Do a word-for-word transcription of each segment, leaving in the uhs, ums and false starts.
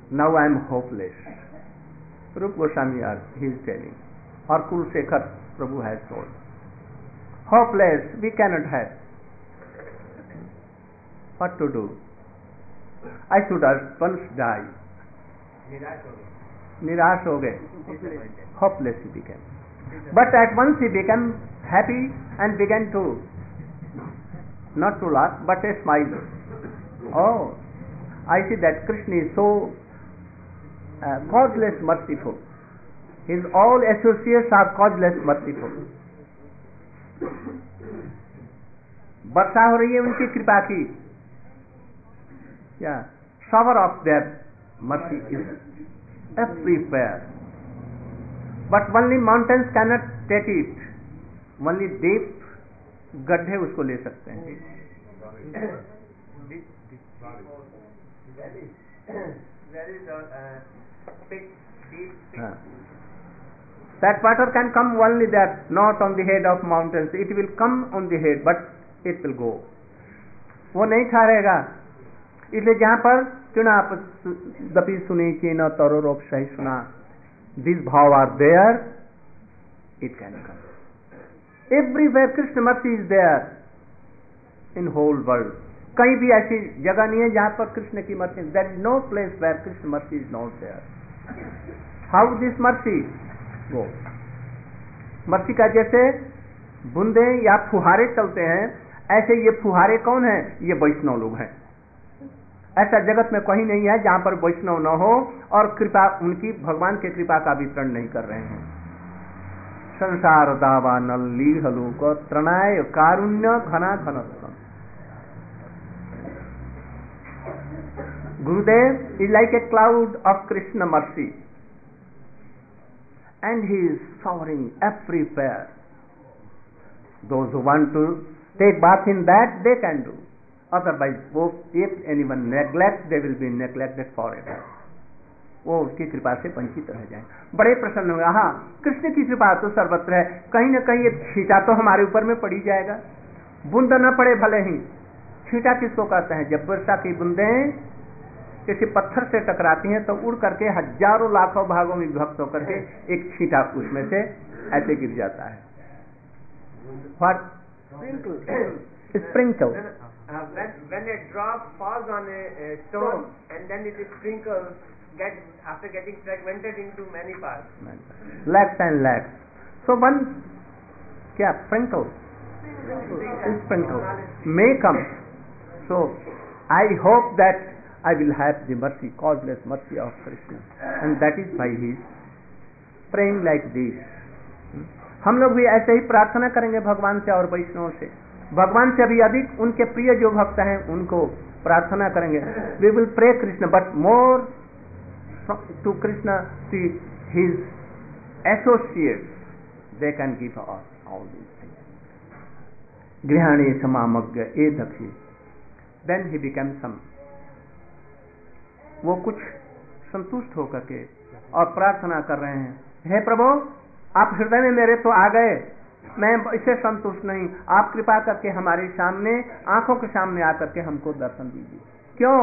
Now I am hopeless. Rupa Goswami he is telling. Or Kulsekhar Prabhu has told. Hopeless, we cannot have. What to do? I should at once die. Nirash ho gaye. Hopeless he became. But at once he became happy and began to, not to laugh, but a smile. Oh, I see that Krishna is so uh, causeless merciful. His all associates are causeless merciful. वर्षा हो रही है उनकी कृपा की. Yeah, shower of their mercy is everywhere. But only mountains cannot take it. Only deep गड्ढे उसको ले सकते हैं. There is a uh, pit, deep pit. हाँ. That water can come only there, not on the head of mountains. It will come on the head, but it will go. वो नहीं ठहरेगा. इसलिए जहाँ पर चुना दपी सुनी चीन तरो रोप सही सुना. These bhav are there. It can come. Everywhere Krishna mercy is there in whole world. कहीं भी ऐसी जगह नहीं है जहाँ पर कृष्ण की mercy. There is no place where Krishna mercy is not there. How this mercy go? Mercy का जैसे बूंदे या फुहारे चलते हैं, ऐसे ये फुहारे कौन है? ये वैष्णव लोग हैं. ऐसा जगत में कहीं नहीं है जहां पर वैष्णव न हो और कृपा उनकी भगवान के कृपा का वितरण नहीं कर रहे हैं. संसार दावा नल्ली हलोक त्रणाय कारुण्य घना घनत्व. Gurudev is like a cloud of Krishna mercy, and he is showering everywhere. Those who want to take bath in that, they can do. Otherwise, if anyone neglects, they will be neglected forever. वो उसकी कृपा से वंचित रह जाए. बड़े प्रसन्न होगा. हाँ, कृष्ण की कृपा तो सर्वत्र है. कहीं न कहीं ये छींटा तो हमारे ऊपर में पड़ी जाएगा. बूंद न पड़े भले ही. छींटा किसको कहते हैं? जब वर्षा की बूंदें किसी पत्थर से टकराती हैं तो उड़ करके हजारों लाखों भागों में विभक्त होकर के एक छींटा उसमें से ऐसे गिर जाता है. What? Sprinkle. Sprinkle. Uh, when, when a drop falls on a, a stone and then it is sprinkled, get after getting fragmented into many parts. Lakhs and lakhs. So one, क्या sprinkle? Sprinkle may come. So I hope that I will have the mercy, causeless mercy of Krishna, and that is why he is praying like this. हम लोग भी ऐसे ही प्रार्थना करेंगे भगवान से और वैष्णव से. भगवान से भी अधिक उनके प्रिय जो भक्त हैं उनको प्रार्थना करेंगे. We will pray Krishna, but more to Krishna, see his associates, they can give us all these things. Grihani samamagya e dakshi. Then he becomes some. वो कुछ संतुष्ट होकर के और प्रार्थना कर रहे हैं. हे प्रभु, आप हृदय में मेरे तो आ गए, मैं इससे संतुष्ट नहीं. आप कृपा करके हमारे सामने, आंखों के सामने आकर के हमको दर्शन दीजिए. क्यों?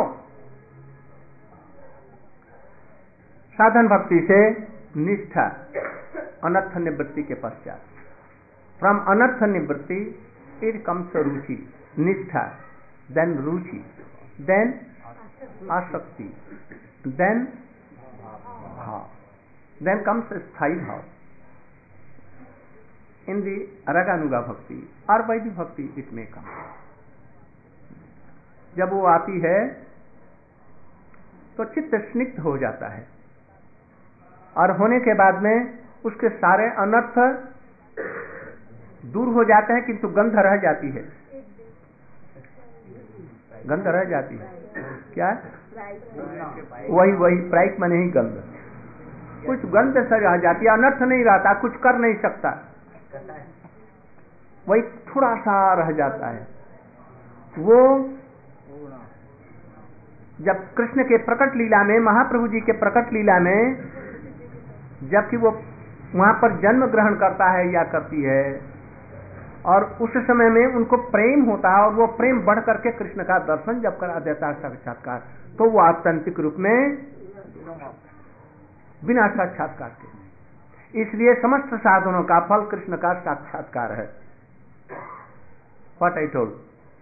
साधन भक्ति से निष्ठा, अनर्थ निवृत्ति के पश्चात. फ्रॉम अनर्थ निवृत्ति it comes ruchi, nishtha, then ruchi, then asakti, then bhava, then comes sthayi bhava. इन दी रगानुगा भक्ति और वैदिक भक्ति इट में कम. जब वो आती है तो चित्त स्निग्ध हो जाता है और होने के बाद में उसके सारे अनर्थ दूर हो जाते हैं, किंतु गंध रह जाती है. गंध रह जाती है. क्या? वही वही प्राइक में नहीं गंध. कुछ गंध से रह जाती है, अनर्थ नहीं रहता, कुछ कर नहीं सकता, वही थोड़ा सा रह जाता है. वो जब कृष्ण के प्रकट लीला में, महाप्रभु जी के प्रकट लीला में, जबकि वो वहां पर जन्म ग्रहण करता है या करती है, और उस समय में उनको प्रेम होता है और वो प्रेम बढ़ करके कृष्ण का दर्शन जब करा देता है साक्षात्कार, तो वो आत्यंतिक रूप में बिना साक्षात्कार के। इसलिए समस्त साधनों का फल कृष्ण का साक्षात्कार है। What I told.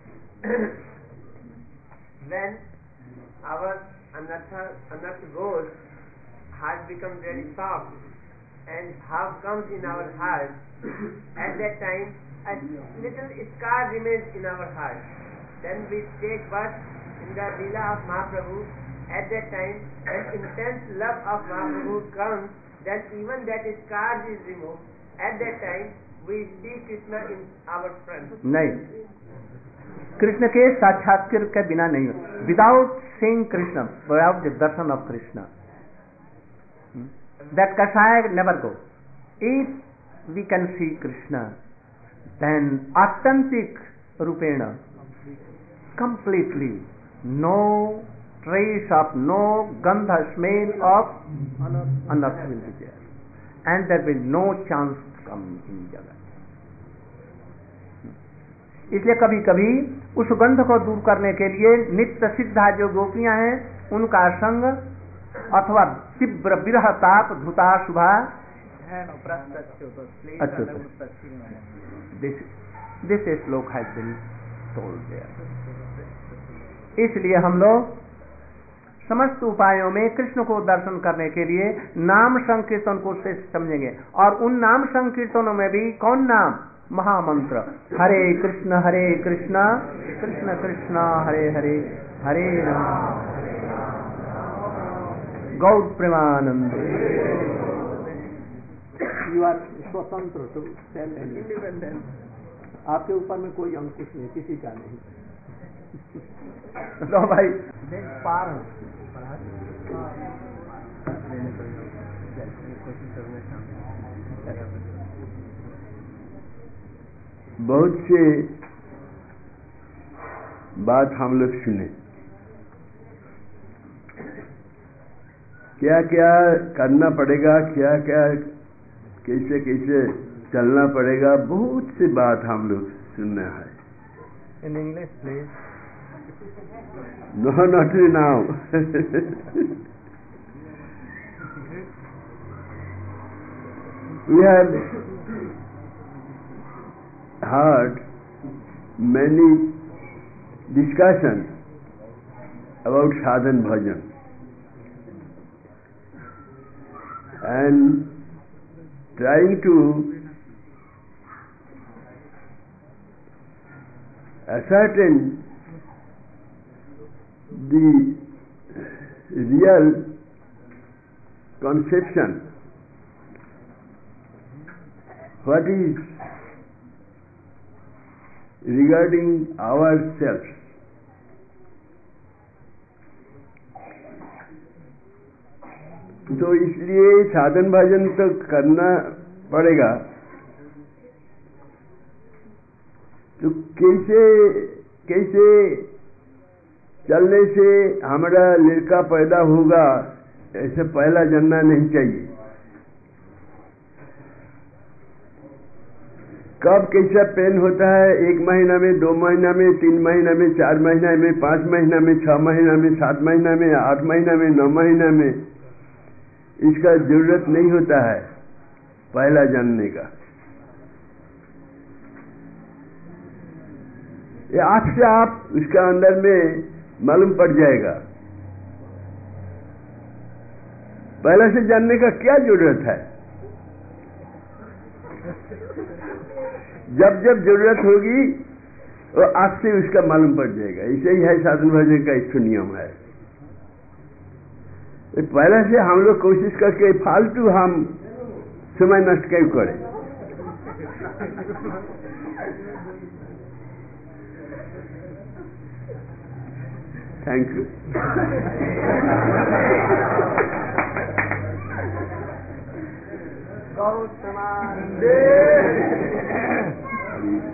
When our anartha, anartha goes, heart becomes very soft, and bhav comes in our heart. At that time, a little scar remains in our heart. Then we take birth in the Leela of Mahaprabhu. At that time, when intense love of Mahaprabhu comes, then even that scar is removed. At that time, we see Krishna in our front. नहीं, कृष्ण के साक्षात्कार के बिना नहीं। Without seeing Krishna, without the darshan of Krishna, that kashaya never go. If we can see Krishna, then authentic रूपेण, completely, no trace of, no gandha, smell of anartha will be there, and there will no chance come in jagat. इसलिए कभी कभी उस गंध को दूर करने के लिए नित्य सिद्धा जो गोपियां हैं उनका संग अथवा तीव्र विरह ताप धुता शुभा, अच्छा, दिस श्लोक हैज बीन टोल्ड देयर। इसलिए हम लोग समस्त उपायों में कृष्ण को दर्शन करने के लिए नाम संकीर्तन को श्रेष्ठ समझेंगे। और उन नाम संकीर्तनों में भी कौन नाम? महामंत्र, हरे कृष्ण हरे कृष्ण कृष्ण कृष्ण हरे हरे, हरे राम गौर प्रेमानंद। You are swatantra to sell and independent. आपके ऊपर में कोई अंकुश नहीं, किसी का नहीं। तो भाई पार बहुत से बात हम लोग सुने, क्या क्या करना पड़ेगा, क्या क्या कैसे कैसे चलना पड़ेगा, बहुत सी बात हम लोग सुनना है। In English please. No not now. We have heard many discussions about sadhan bhajan, and trying to ascertain the real conception, what is regarding ourselves. तो इसलिए साधन भजन तो करना पड़ेगा। तो कैसे कैसे चलने से हमारा लड़का पैदा होगा, ऐसे पहला जानना नहीं चाहिए। कब कैसा पेन होता है, एक महीना में, दो महीना में, तीन महीना में, चार महीना में, पांच महीना में, छह महीना में, सात महीना में, आठ महीना में, नौ महीना में, इसका जरूरत नहीं होता है पहला जानने का। ये आंख से आप उसका अंदर में मालूम पड़ जाएगा। पहले से जानने का क्या जरूरत है? जब जब जरूरत होगी वो आंख से उसका मालूम पड़ जाएगा। ऐसे ही है साधन भजन का एक नियम है। पहले से हम लोग कोशिश करके फालतू हम समय नष्ट क्यों करें? Thank you. गौतम